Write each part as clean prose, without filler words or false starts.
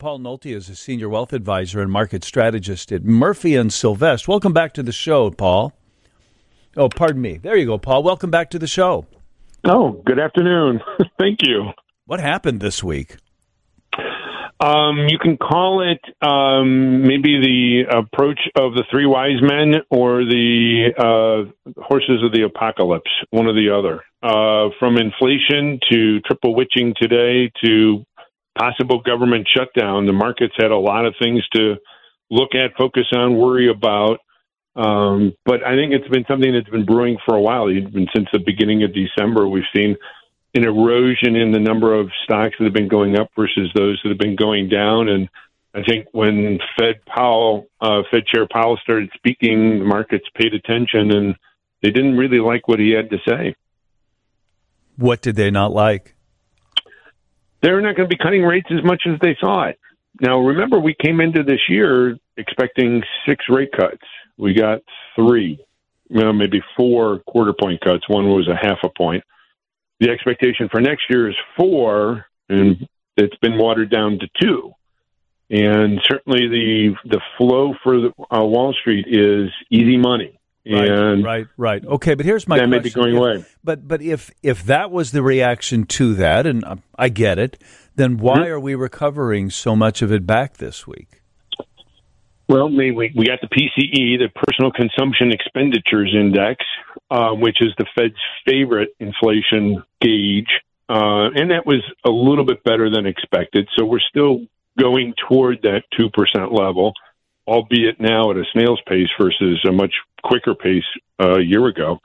Paul Nolte is a senior wealth advisor and market strategist at Murphy and Sylvester. Welcome back to the show, Paul. Oh, pardon me. There you go, Paul. Welcome back to the show. Oh, good afternoon. Thank you. What happened this week? You can call it maybe the approach of the three wise men or the horses of the apocalypse, one or the other. From inflation to triple witching today to possible government shutdown, the markets had a lot of things to look at, focus on, worry about. But I think it's been something that's been brewing for a while. Even since the beginning of December, we've seen an erosion in the number of stocks that have been going up versus those that have been going down. And I think when Fed Chair Powell started speaking, the markets paid attention, and they didn't really like what he had to say. What did they not like? They're not going to be cutting rates as much as they thought. Now, remember, we came into this year expecting 6 rate cuts. We got 3, maybe 4 quarter-point cuts. One was a half a point. The expectation for next year is 4, and it's been watered down to 2. And certainly the flow for Wall Street is easy money. And right. Okay, but here's my question. That may be going away. But if that was the reaction to that, and I get it, then why are we recovering so much of it back this week? Well, we got the PCE, the Personal Consumption Expenditures Index, which is the Fed's favorite inflation gauge, and that was a little bit better than expected. So we're still going toward that 2% level, albeit now at a snail's pace versus a much quicker pace a year ago.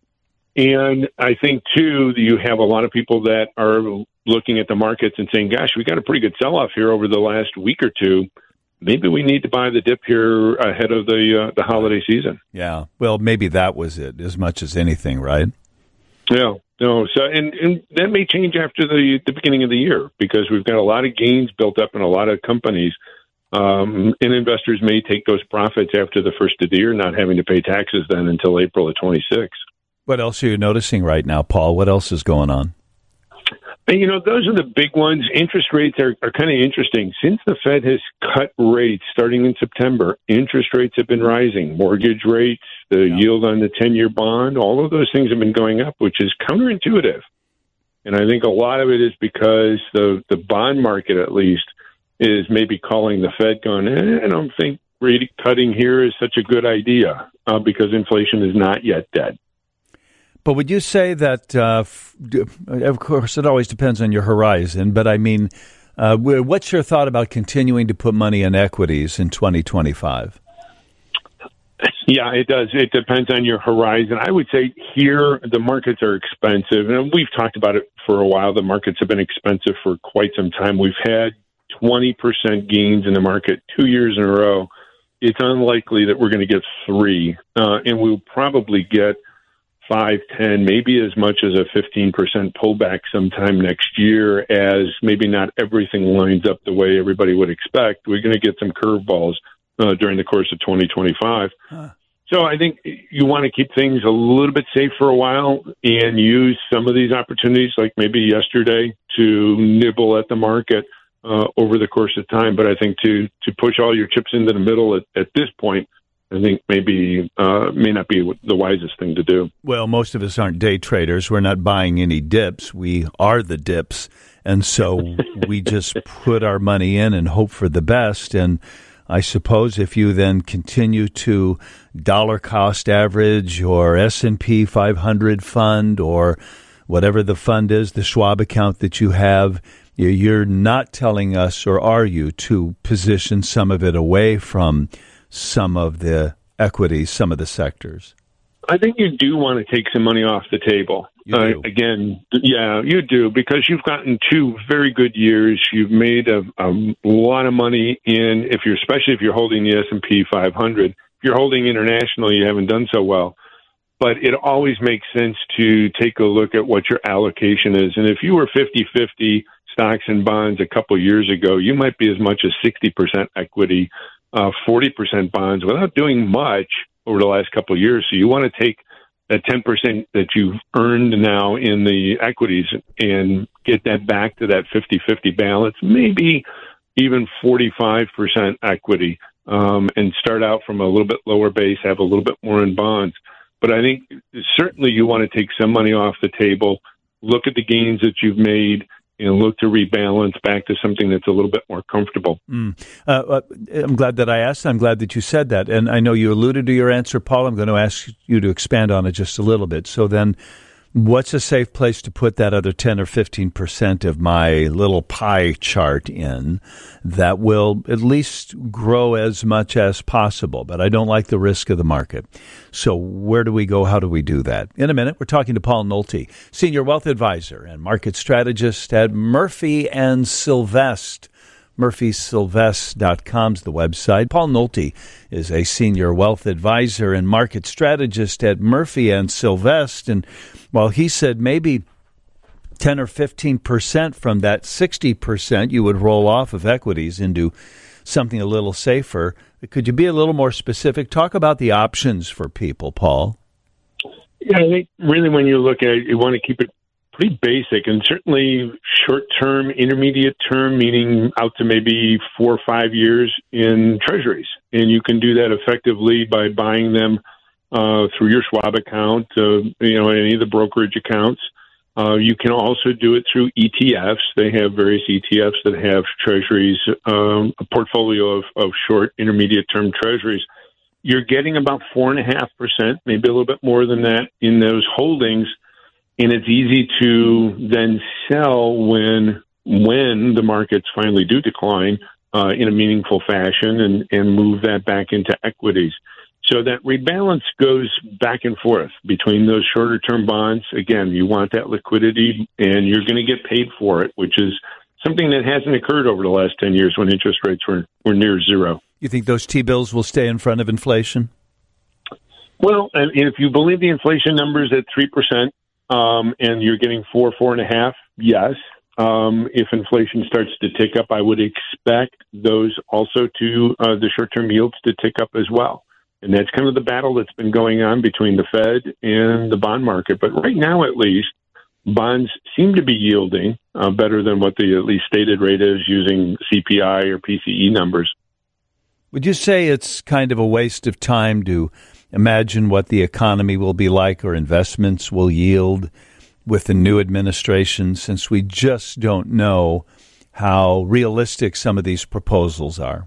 And I think, too, that you have a lot of people that are looking at the markets and saying, gosh, we got a pretty good sell-off here over the last week or two. Maybe we need to buy the dip here ahead of the holiday season. Yeah, well, maybe that was it as much as anything, right? Yeah, no. So, and that may change after the beginning of the year because we've got a lot of gains built up in a lot of companies, and investors may take those profits after the first of the year, not having to pay taxes then until April of 26. What else are you noticing right now, Paul? What else is going on? And, those are the big ones. Interest rates are kind of interesting. Since the Fed has cut rates starting in September, interest rates have been rising. Mortgage rates, the yield on the 10-year bond, all of those things have been going up, which is counterintuitive. And I think a lot of it is because the bond market, at least, is maybe calling the Fed going, I don't think rate cutting here is such a good idea because inflation is not yet dead. But would you say that, of course, it always depends on your horizon, but I mean, what's your thought about continuing to put money in equities in 2025? Yeah, it does. It depends on your horizon. I would say here the markets are expensive, and we've talked about it for a while. The markets have been expensive for quite some time. We've had 20% gains in the market 2 years in a row. It's unlikely that we're going to get 3, and we'll probably get 5, 10, maybe as much as a 15% pullback sometime next year as maybe not everything lines up the way everybody would expect. We're going to get some curveballs during the course of 2025. So I think you want to keep things a little bit safe for a while and use some of these opportunities, like maybe yesterday, to nibble at the market over the course of time. But I think to push all your chips into the middle at this point, I think maybe may not be the wisest thing to do. Well, most of us aren't day traders. We're not buying any dips. We are the dips. And so we just put our money in and hope for the best. And I suppose if you then continue to dollar cost average or S&P 500 fund or whatever the fund is, the Schwab account that you have, you're not telling us, or are you, to position some of it away from some of the equities, some of the sectors? I think you do want to take some money off the table. You do. Again, yeah, you do, because you've gotten 2 very good years. You've made a lot of money especially if you're holding the S&P 500. If you're holding international, you haven't done so well. But it always makes sense to take a look at what your allocation is. And if you were 50-50 stocks and bonds a couple years ago, you might be as much as 60% equity, 40% bonds without doing much over the last couple of years. So you want to take that 10% that you've earned now in the equities and get that back to that 50-50 balance. Maybe, even 45% equity, and start out from a little bit lower base, have a little bit more in bonds. But I think certainly you want to take some money off the table, look at the gains that you've made, and look to rebalance back to something that's a little bit more comfortable. I'm glad that I asked. I'm glad that you said that. And I know you alluded to your answer, Paul. I'm going to ask you to expand on it just a little bit. So then, what's a safe place to put that other 10 or 15% of my little pie chart in that will at least grow as much as possible? But I don't like the risk of the market. So where do we go? How do we do that? In a minute, we're talking to Paul Nolte, Senior Wealth Advisor and Market Strategist at Murphy & Sylvest. MurphySylvest.com is the website. Paul Nolte is a Senior Wealth Advisor and Market Strategist at Murphy & Sylvest. And while he said maybe 10 or 15% from that 60% you would roll off of equities into something a little safer, could you be a little more specific? Talk about the options for people, Paul. Yeah, I think really when you look at it, you want to keep it pretty basic, and certainly short-term, intermediate-term, meaning out to maybe 4 or 5 years in treasuries. And you can do that effectively by buying them through your Schwab account, any of the brokerage accounts. You can also do it through ETFs. They have various ETFs that have treasuries, a portfolio of short, intermediate-term treasuries. You're getting about 4.5%, maybe a little bit more than that in those holdings. And it's easy to then sell when the markets finally do decline in a meaningful fashion and move that back into equities. So that rebalance goes back and forth between those shorter-term bonds. Again, you want that liquidity, and you're going to get paid for it, which is something that hasn't occurred over the last 10 years when interest rates were near zero. You think those T-bills will stay in front of inflation? Well, and if you believe the inflation numbers at 3%, and you're getting 4.5, yes. If inflation starts to tick up, I would expect those also to the short-term yields to tick up as well. And that's kind of the battle that's been going on between the Fed and the bond market. But right now, at least, bonds seem to be yielding better than what the at least stated rate is using CPI or PCE numbers. Would you say it's kind of a waste of time to imagine what the economy will be like or investments will yield with the new administration, since we just don't know how realistic some of these proposals are?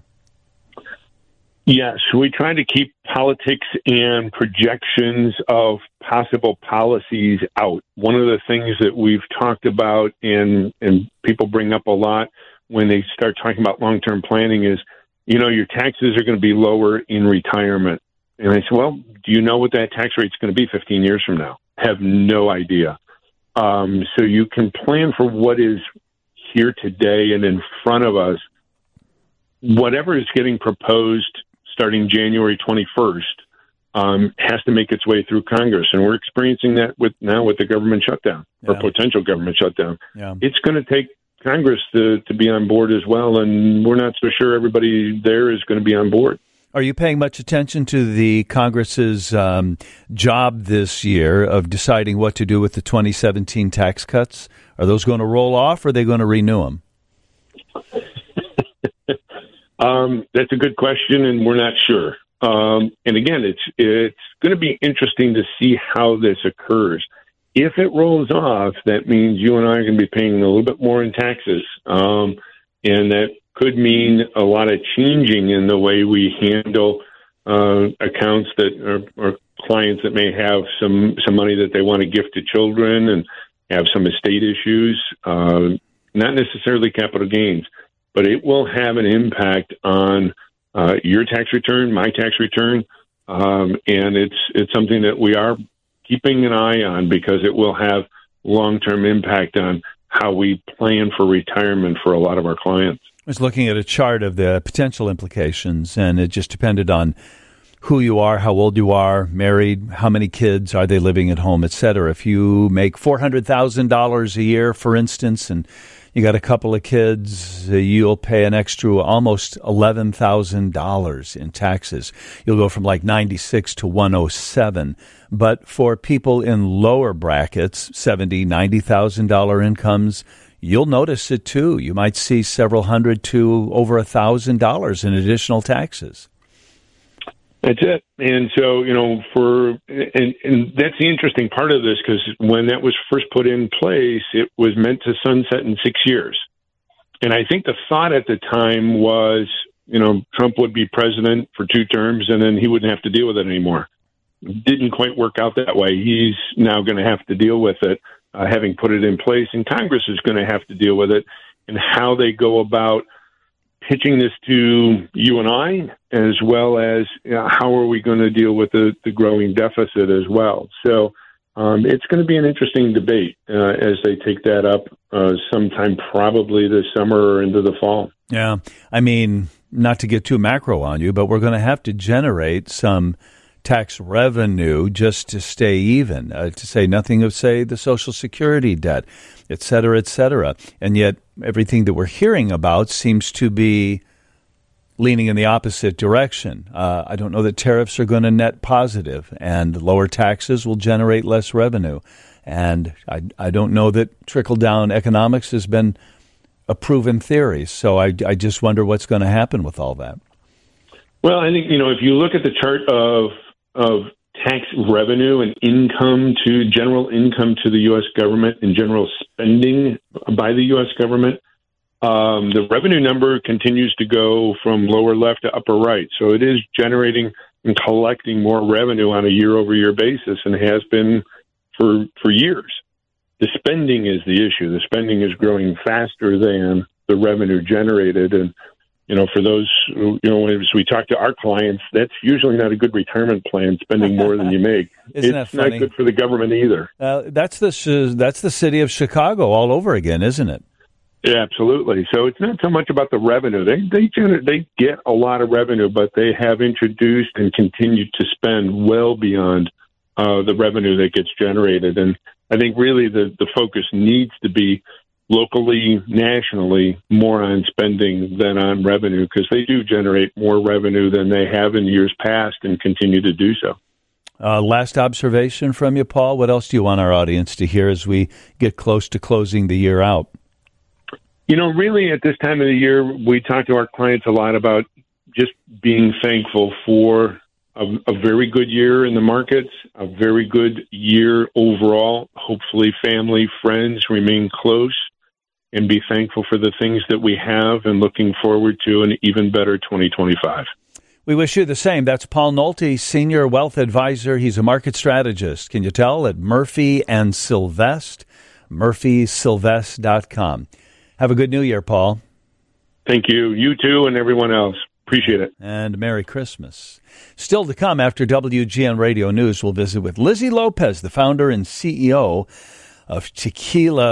Yes, we try to keep politics and projections of possible policies out. One of the things that we've talked about and people bring up a lot when they start talking about long-term planning is, your taxes are going to be lower in retirement. And I said, well, do you know what that tax rate's going to be 15 years from now? Have no idea. So you can plan for what is here today and in front of us. Whatever is getting proposed starting January 21st has to make its way through Congress. And we're experiencing that with the government shutdown or potential government shutdown. Yeah. It's going to take Congress to be on board as well. And we're not so sure everybody there is going to be on board. Are you paying much attention to the Congress's job this year of deciding what to do with the 2017 tax cuts? Are those going to roll off, or are they going to renew them? That's a good question, and we're not sure. And again, it's going to be interesting to see how this occurs. If it rolls off, that means you and I are going to be paying a little bit more in taxes, and that could mean a lot of changing in the way we handle accounts that are clients that may have some money that they want to gift to children and have some estate issues, not necessarily capital gains, but it will have an impact on your tax return, my tax return, and it's something that we are keeping an eye on because it will have long-term impact on how we plan for retirement for a lot of our clients. I was looking at a chart of the potential implications, and it just depended on who you are, how old you are, married, how many kids, are they living at home, et cetera. If you make $400,000 a year, for instance, and you got a couple of kids, you'll pay an extra almost $11,000 in taxes. You'll go from like 96 to 107. But for people in lower brackets, $70,000, $90,000 incomes, you'll notice it too. You might see several hundred to over $1,000 in additional taxes. That's it. And so, and that's the interesting part of this, because when that was first put in place, it was meant to sunset in 6 years. And I think the thought at the time was, Trump would be president for 2 terms and then he wouldn't have to deal with it anymore. Didn't quite work out that way. He's now going to have to deal with it, having put it in place, and Congress is going to have to deal with it, and how they go about pitching this to you and I, as well as how are we going to deal with the growing deficit as well. So it's going to be an interesting debate as they take that up sometime probably this summer or into the fall. Yeah, I mean, not to get too macro on you, but we're going to have to generate some tax revenue just to stay even, to say nothing of, say, the Social Security debt, et cetera, et cetera. And yet everything that we're hearing about seems to be leaning in the opposite direction. I don't know that tariffs are going to net positive, and lower taxes will generate less revenue. And I don't know that trickle-down economics has been a proven theory. So I just wonder what's going to happen with all that. Well, I think, if you look at the chart of tax revenue and general income to the U.S. government and general spending by the U.S. government, the revenue number continues to go from lower left to upper right. So it is generating and collecting more revenue on a year-over-year basis, and has been for years. The spending is the issue. The spending is growing faster than the revenue generated. And, for those, as we talk to our clients, that's usually not a good retirement plan, spending more than you make. It's not good for the government either. That's the city of Chicago all over again, isn't it? Yeah, absolutely. So it's not so much about the revenue. They get a lot of revenue, but they have introduced and continued to spend well beyond the revenue that gets generated. And I think really the focus needs to be locally, nationally, more on spending than on revenue, because they do generate more revenue than they have in years past and continue to do so. Last observation from you, Paul. What else do you want our audience to hear as we get close to closing the year out? Really at this time of the year, we talk to our clients a lot about just being thankful for a very good year in the markets, a very good year overall. Hopefully family, friends remain close, and be thankful for the things that we have, and looking forward to an even better 2025. We wish you the same. That's Paul Nolte, Senior Wealth Advisor. He's a market strategist. Can you tell? At Murphy and Sylvest, murphysylvest.com. Have a good New Year, Paul. Thank you. You too, and everyone else. Appreciate it. And Merry Christmas. Still to come after WGN Radio News, we'll visit with Lizzie Lopez, the founder and CEO of Tequila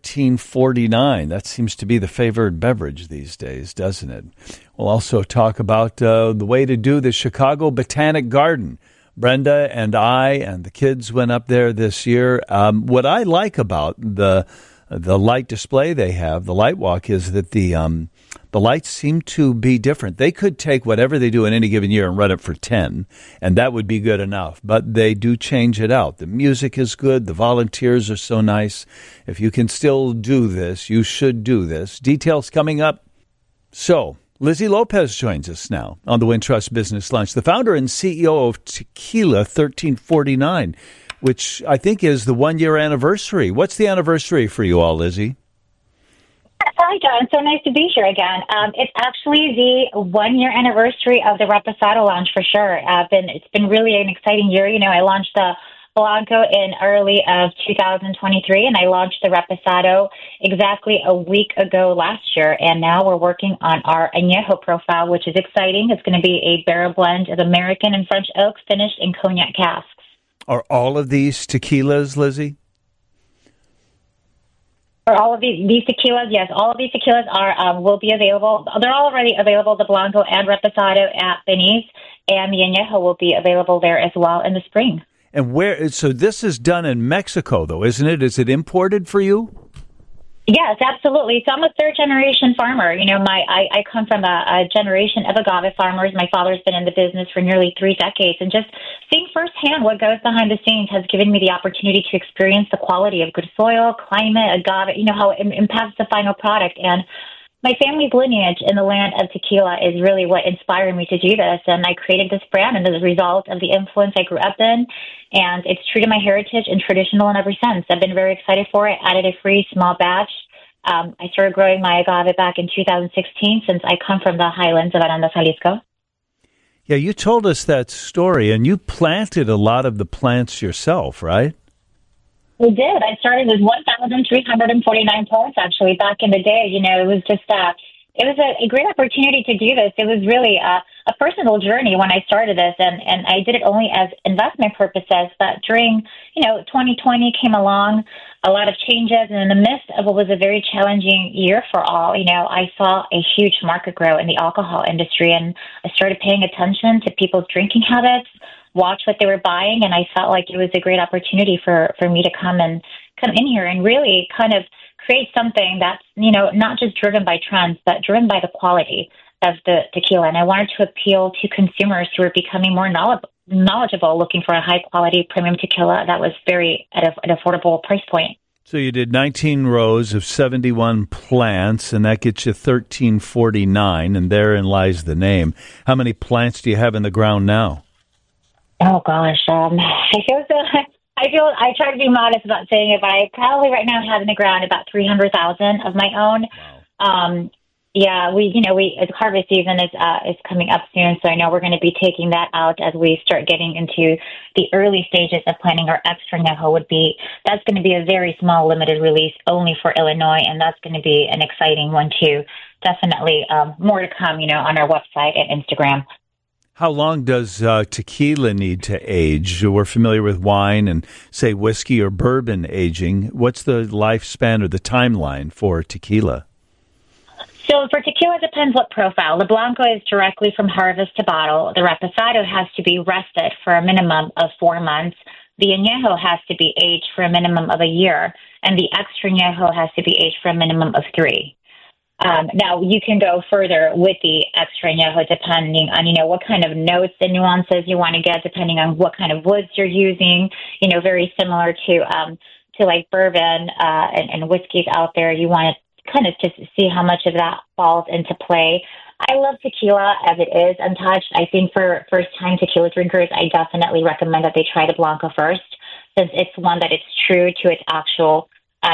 1349. That seems to be the favored beverage these days, doesn't it? We'll also talk about the way to do the Chicago Botanic Garden. Brenda and I and the kids went up there this year. What I like about the light display they have, the light walk, is that the lights seem to be different. They could take whatever they do in any given year and run it for 10, and that would be good enough. But they do change it out. The music is good. The volunteers are so nice. If you can still do this, you should do this. Details coming up. So, Lizzie Lopez joins us now on the Wintrust Business Lunch, the founder and CEO of Tequila 1349, which I think is the 1-year anniversary. What's the anniversary for you all, Lizzie? Hi, John. So nice to be here again. It's actually the 1-year anniversary of the Reposado launch for sure. It's been really an exciting year. I launched the Blanco in early of 2023, and I launched the Reposado exactly a week ago last year. And now we're working on our Añejo profile, which is exciting. It's going to be a barrel blend of American and French oak finished in cognac casks. Are all of these tequilas, Lizzie? For all of these tequilas, yes, all of these tequilas will be available. They're already available, the Blanco and Reposado at Benny's, and the Añejo will be available there as well in the spring. And so this is done in Mexico, though, isn't it? Is it imported for you? Yes, absolutely. So I'm a third generation farmer. You know, I come from a generation of agave farmers. My father's been in the business for nearly 3 decades, and just seeing firsthand what goes behind the scenes has given me the opportunity to experience the quality of good soil, climate, agave, you know, how it impacts the final product. And my family's lineage in the land of tequila is really what inspired me to do this. And I created this brand and as a result of the influence I grew up in. And it's true to my heritage and traditional and ever since. I've been very excited for it. Added a free small batch. I started growing my agave back in 2016 since I come from the highlands of Aranda, Jalisco. Yeah, you told us that story, and you planted a lot of the plants yourself, right? I did. I started with 1,349 plants, actually, back in the day. You know, it was just it was a great opportunity to do this. It was really a personal journey when I started this, and I did it only as investment purposes. But during, 2020 came along, a lot of changes, and in the midst of what was a very challenging year for all, I saw a huge market grow in the alcohol industry, and I started paying attention to people's drinking habits, watch what they were buying, and I felt like it was a great opportunity for me to come in here and really kind of create something that's, not just driven by trends, but driven by the quality of the tequila. And I wanted to appeal to consumers who are becoming more knowledgeable, looking for a high-quality premium tequila that was very at an affordable price point. So you did 19 rows of 71 plants, and that gets you 1,349, and therein lies the name. How many plants do you have in the ground now? Oh gosh, I try to be modest about saying it, but I probably right now have in the ground about 300,000 of my own. Wow. Yeah, harvest season is coming up soon, so I know we're going to be taking that out as we start getting into the early stages of planning our extra añejo. That's going to be a very small limited release only for Illinois, and that's going to be an exciting one too. Definitely more to come, on our website and Instagram. How long does tequila need to age? We're familiar with wine and, say, whiskey or bourbon aging. What's the lifespan or the timeline for tequila? So for tequila, it depends what profile. The Blanco is directly from harvest to bottle. The Reposado has to be rested for a minimum of 4 months. The Añejo has to be aged for a minimum of a year. And the Extra Añejo has to be aged for a minimum of 3. Now, you can go further with the Extra Añejo depending on, what kind of notes and nuances you want to get, depending on what kind of woods you're using, very similar to like bourbon and whiskeys out there. You want to kind of just see how much of that falls into play. I love tequila as it is untouched. I think for first-time tequila drinkers, I definitely recommend that they try the Blanco first, since it's one that it's true to its actual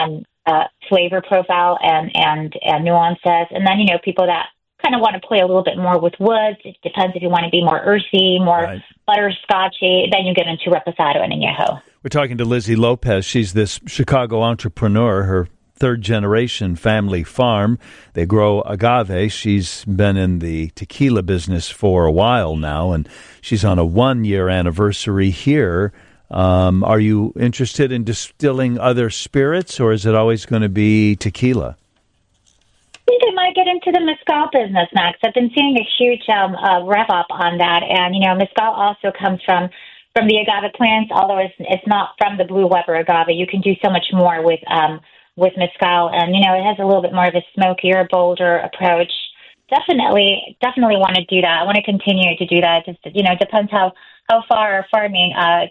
flavor profile and nuances. And then, people that kind of want to play a little bit more with woods. It depends if you want to be more earthy, more butterscotchy. Then you get into Reposado and Añejo. We're talking to Lizzie Lopez. She's this Chicago entrepreneur. Her third-generation family farm. They grow agave. She's been in the tequila business for a while now, and she's on a 1-year anniversary here. Are you interested in distilling other spirits, or is it always going to be tequila? I think I might get into the mezcal business, Max. I've been seeing a huge rev up on that, and mezcal also comes from the agave plants. Although it's not from the Blue Weber agave, you can do so much more with mezcal, and it has a little bit more of a smokier, bolder approach. Definitely want to do that. I want to continue to do that. Just it depends how far our farming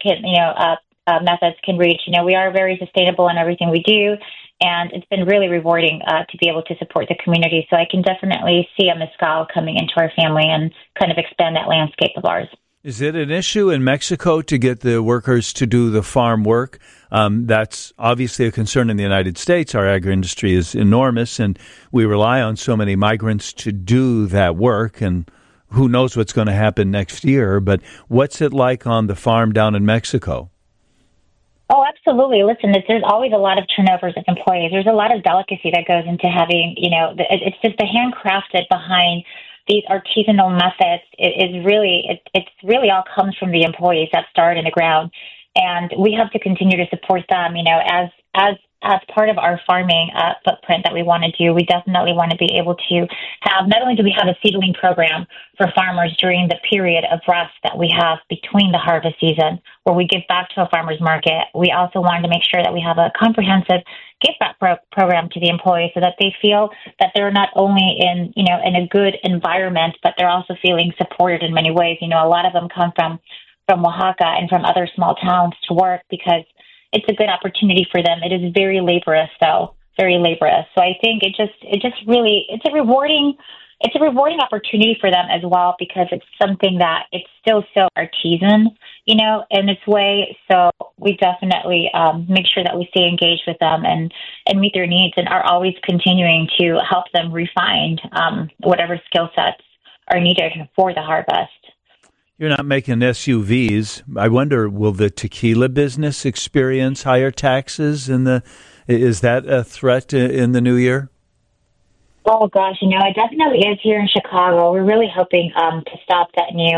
methods can reach. We are very sustainable in everything we do, and it's been really rewarding to be able to support the community. So I can definitely see a mezcal coming into our family and kind of expand that landscape of ours. Is it an issue in Mexico to get the workers to do the farm work? That's obviously a concern in the United States. Our agri-industry is enormous, and we rely on so many migrants to do that work, and who knows what's going to happen next year. But what's it like on the farm down in Mexico? Oh, absolutely. Listen, there's always a lot of turnovers of employees. There's a lot of delicacy that goes into having, it's just the handcrafted behind these artisanal methods. It's really all comes from the employees that start in the ground, and we have to continue to support them. As as part of our farming footprint that we want to do, we definitely want to be able to have, not only do we have a seedling program for farmers during the period of rest that we have between the harvest season, where we give back to a farmer's market, we also wanted to make sure that we have a comprehensive give back program to the employees so that they feel that they're not only in a good environment, but they're also feeling supported in many ways. A lot of them come from Oaxaca and from other small towns to work because it's a good opportunity for them. It is very laborious, though, very laborious. So I think it's a rewarding opportunity for them as well, because it's something that it's still so artisan, in its way. So we definitely make sure that we stay engaged with them and meet their needs, and are always continuing to help them refine whatever skill sets are needed for the harvest. You're not making SUVs. I wonder, will the tequila business experience higher taxes? Is that a threat in the new year? Oh, gosh, it definitely is here in Chicago. We're really hoping to stop that new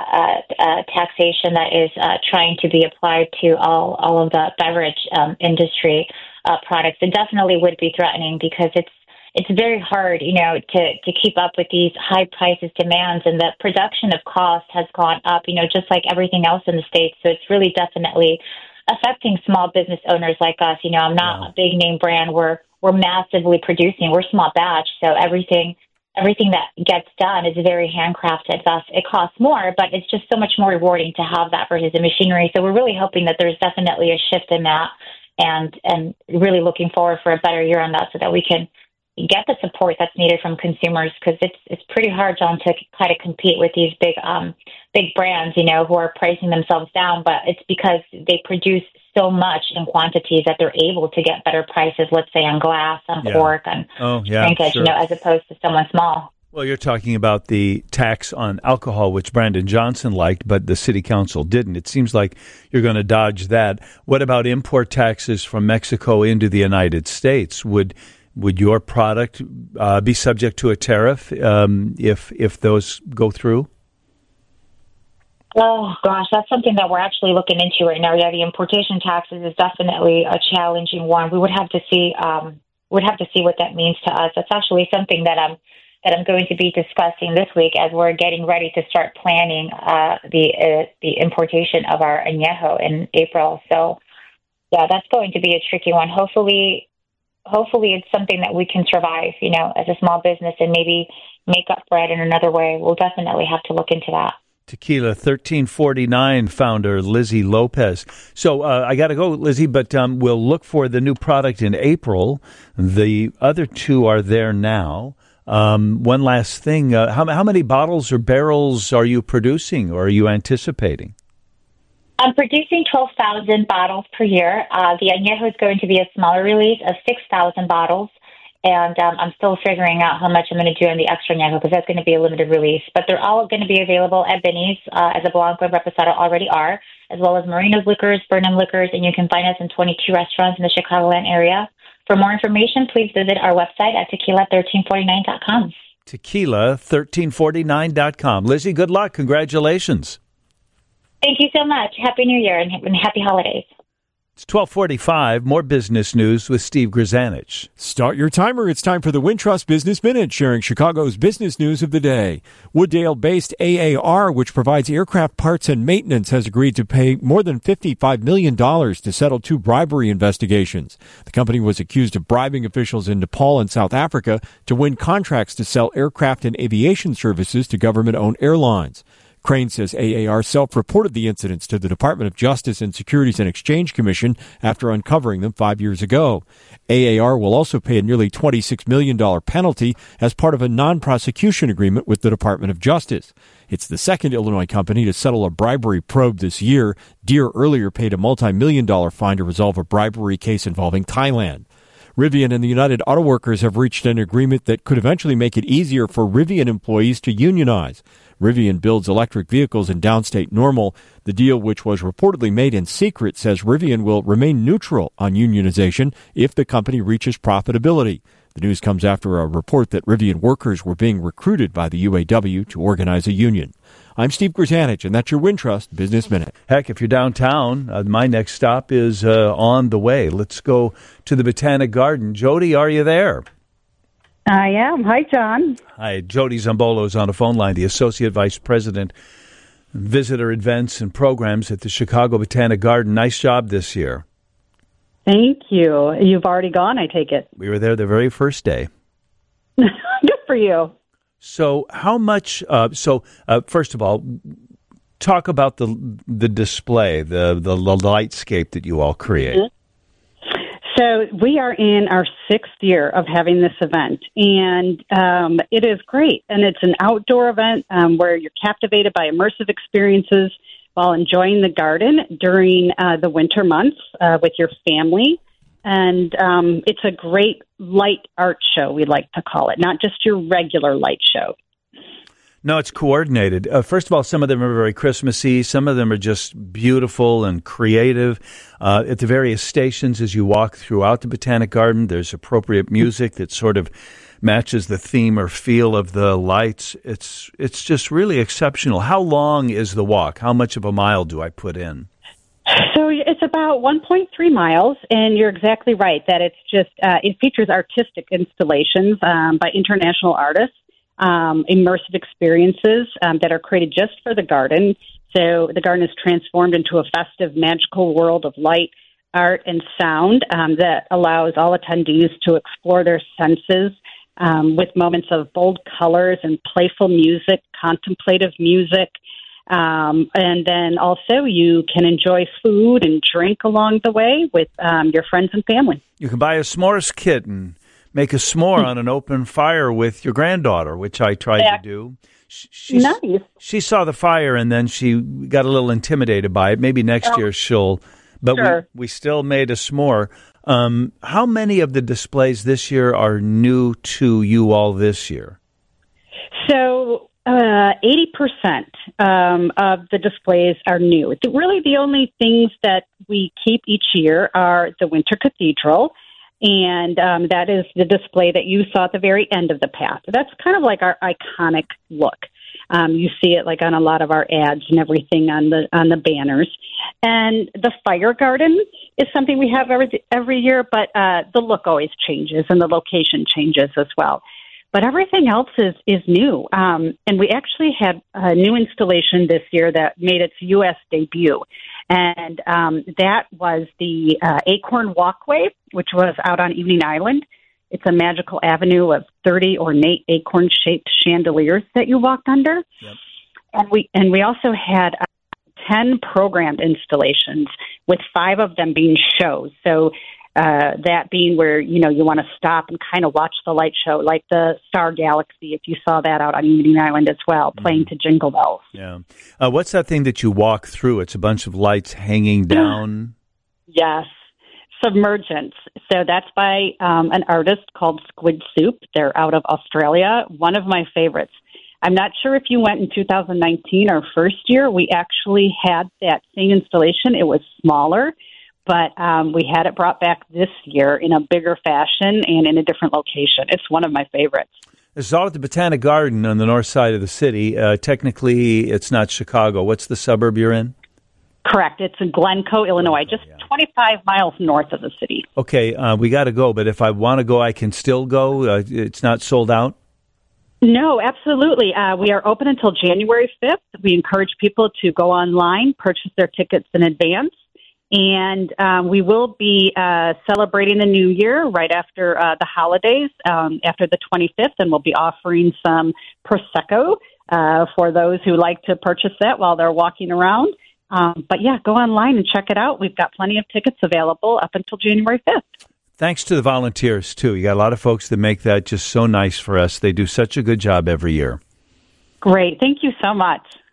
taxation that is trying to be applied to all of the beverage industry products. It definitely would be threatening because it's very hard, to keep up with these high prices demands, and the production of cost has gone up, just like everything else in the States. So it's really definitely affecting small business owners like us. I'm not a big name brand. We're massively producing. We're small batch. So everything that gets done is very handcrafted. Thus, it costs more, but it's just so much more rewarding to have that versus the machinery. So we're really hoping that there's definitely a shift in that, and really looking forward for a better year on that so that we can get the support that's needed from consumers, because it's pretty hard, John, to kind of compete with these big brands, who are pricing themselves down, but it's because they produce so much in quantities that they're able to get better prices, let's say on glass, on cork, on shrinkage, sure, as opposed to someone small. Well, you're talking about the tax on alcohol, which Brandon Johnson liked, but the city council didn't. It seems like you're going to dodge that. What about import taxes from Mexico into the United States? Would your product be subject to a tariff if those go through? Oh, gosh, that's something that we're actually looking into right now. Yeah, the importation taxes is definitely a challenging one. We would have to see what that means to us. That's actually something that I'm going to be discussing this week as we're getting ready to start planning the importation of our añejo in April. So, yeah, that's going to be a tricky one. Hopefully it's something that we can survive, as a small business, and maybe make up for it in another way. We'll definitely have to look into that. Tequila 1349 founder Lizzie Lopez. So I got to go, Lizzie, but we'll look for the new product in April. The other two are there now. One last thing. How many bottles or barrels are you producing, or are you anticipating? I'm producing 12,000 bottles per year. The añejo is going to be a smaller release of 6,000 bottles. And I'm still figuring out how much I'm going to do on the extra añejo, because that's going to be a limited release. But they're all going to be available at Binny's, as a Blanco and Reposado already are, as well as Marina's Liquors, Burnham Liquors, and you can find us in 22 restaurants in the Chicagoland area. For more information, please visit our website at tequila1349.com. Tequila1349.com. Lizzie, good luck. Congratulations. Thank you so much. Happy New Year and happy holidays. It's 12:45. More business news with Steve Grzanich. Start your timer. It's time for the Wintrust Business Minute, sharing Chicago's business news of the day. Wooddale-based AAR, which provides aircraft parts and maintenance, has agreed to pay more than $55 million to settle two bribery investigations. The company was accused of bribing officials in Nepal and South Africa to win contracts to sell aircraft and aviation services to government-owned airlines. Crane says AAR self-reported the incidents to the Department of Justice and Securities and Exchange Commission after uncovering them 5 years ago. AAR will also pay a nearly $26 million penalty as part of a non-prosecution agreement with the Department of Justice. It's the second Illinois company to settle a bribery probe this year. Deere earlier paid a multi-million-dollar fine to resolve a bribery case involving Thailand. Rivian and the United Auto Workers have reached an agreement that could eventually make it easier for Rivian employees to unionize. Rivian builds electric vehicles in downstate Normal. The deal, which was reportedly made in secret, says Rivian will remain neutral on unionization if the company reaches profitability. The news comes after a report that Rivian workers were being recruited by the UAW to organize a union. I'm Steve Grzanich, and that's your Wintrust Business Minute. Heck, if you're downtown, my next stop is on the way. Let's go to the Botanic Garden. Jody, are you there? I am. Hi, John. Hi, Jody Zambolo is on the phone line, the Associate Vice President, Visitor Events and Programs at the Chicago Botanic Garden. Nice job this year. Thank you. You've already gone, I take it. We were there the very first day. Good for you. So how much, first of all, talk about the display, the lightscape that you all create. Mm-hmm. So we are in our 6th year of having this event, and it is great. And it's an outdoor event where you're captivated by immersive experiences while enjoying the garden during the winter months with your family. And it's a great light art show, we like to call it, not just your regular light show. No, it's coordinated. First of all, some of them are very Christmassy. Some of them are just beautiful and creative. At the various stations as you walk throughout the Botanic Garden, there's appropriate music that sort of matches the theme or feel of the lights. It's just really exceptional. How long is the walk? How much of a mile do I put in? So it's about 1.3 miles, and you're exactly right that it's just it features artistic installations by international artists, immersive experiences that are created just for the garden. So the garden is transformed into a festive, magical world of light, art, and sound that allows all attendees to explore their senses with moments of bold colors and playful music, contemplative music. And then also you can enjoy food and drink along the way with your friends and family. You can buy a s'mores kit and make a s'more on an open fire with your granddaughter, which I tried to do. Nice. She saw the fire and then she got a little intimidated by it. Maybe next year she'll, but sure. we still made a s'more. How many of the displays this year are new to you all this year? So 80% of the displays are new. Really, the only things that we keep each year are the Winter Cathedral, and that is the display that you saw at the very end of the path. That's kind of like our iconic look. You see it like on a lot of our ads and everything on the banners. And the fire garden is something we have every year, but the look always changes and the location changes as well. But everything else is new. And we actually had a new installation this year that made its U.S. debut. And that was the Acorn Walkway, which was out on Evening Island. It's a magical avenue of 30 ornate acorn-shaped chandeliers that you walked under. Yep. And we also had 10 programmed installations, with 5 of them being shows. So that being where, you want to stop and kind of watch the light show, like the Star Galaxy, if you saw that out on Evening Island as well, playing to Jingle Bells. Yeah. What's that thing that you walk through? It's a bunch of lights hanging down. Yes. Submergence. So that's by an artist called Squid Soup. They're out of Australia. One of my favorites. I'm not sure if you went in 2019, our first year. We actually had that same installation. It was smaller, but we had it brought back this year in a bigger fashion and in a different location. It's one of my favorites. This is all at the Botanic Garden on the north side of the city. Technically, it's not Chicago. What's the suburb you're in? Correct. It's in Glencoe, Illinois, just 25 miles north of the city. Okay, we got to go, but if I want to go, I can still go? It's not sold out? No, absolutely. We are open until January 5th. We encourage people to go online, purchase their tickets in advance, and we will be celebrating the new year right after the holidays, after the 25th, and we'll be offering some Prosecco for those who like to purchase that while they're walking around. But yeah, go online and check it out. We've got plenty of tickets available up until January 5th. Thanks to the volunteers, too. You got a lot of folks that make that just so nice for us. They do such a good job every year. Great. Thank you so much.